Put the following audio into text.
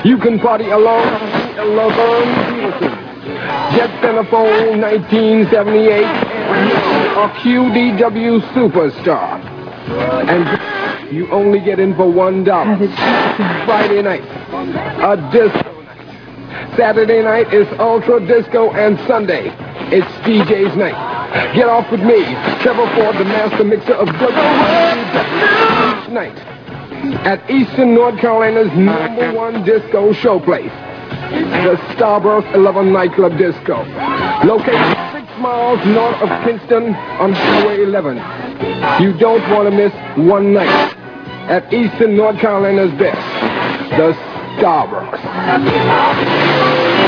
You can party along Laverne Peterson, Jet Centerfold 1978, or QDW Superstar. And you only get in for $1. Friday night, a disco night. Saturday night is Ultra Disco, and Sunday, it's DJ's night. Get off with me, Trevor Ford, the master mixer of WWW night at Eastern North Carolina's #1 disco showplace, the Starburst 11 Nightclub Disco, located 6 miles north of Kinston on Highway 11. You don't want to miss one night at Eastern North Carolina's best, the Starburst.